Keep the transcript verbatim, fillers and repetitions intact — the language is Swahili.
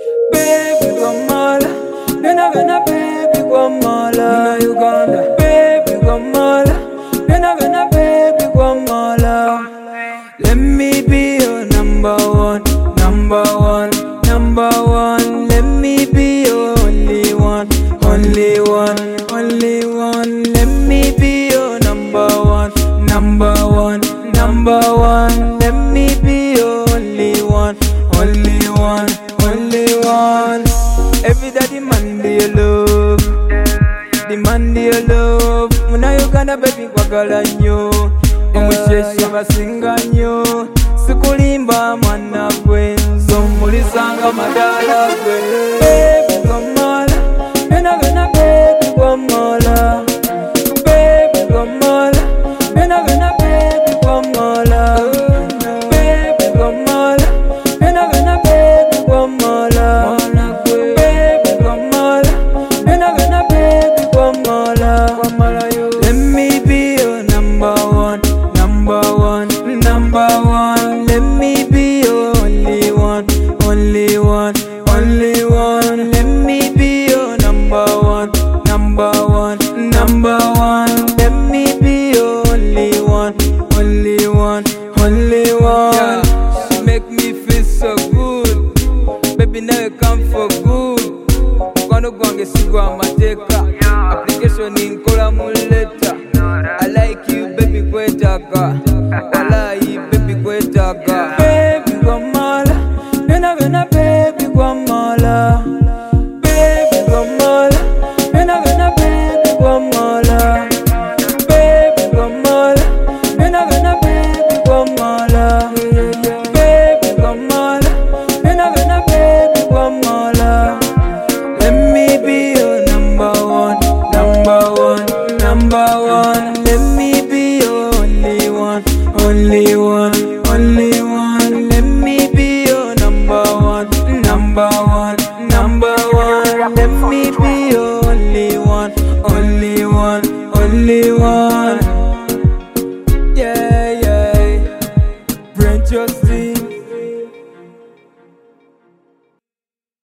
Baby Kamala, nena vena baby Kamala, na Uganda. Baby Kamala, nena vena baby Kamala. Let me be your number one, number one, number one. Let me be your only one, only one, only one. Let me be your number one, number one, number one. Let me be your only one, only one, only one. Every day demand your love, demand your love. Muna Uganda baby kwagala nnyo, omusheshe basinga nnyo. Sikulimba mwana gwe, nzomulizanga madala gwe. Baby Kamala, nena vena baby Kamala. Baby Kamala, nena vena baby Kamala. Baby Kamala, nena vena baby Kamala. Baby Kamala, nena vena baby Kamala. Let me be your number one, number one, number one. Let me be your only one, only one, only one. Let me be your number one, number one, number one. Let me be your only one, only one, only one. Yeah, she make me feel so good. Baby, now you come for good. Mkwano gwange sigwa mateka. Application inkola muleta. I like you, baby, kwetaka. Walai, baby, kwetaka. Baby Kamala, nena vena baby Kamala. Baby Kamala, nena vena baby Kamala. Baby Kamala, nena vena baby Kamala. Baby Kamala, nena vena baby Kamala. Let me be your number one, number one, number one.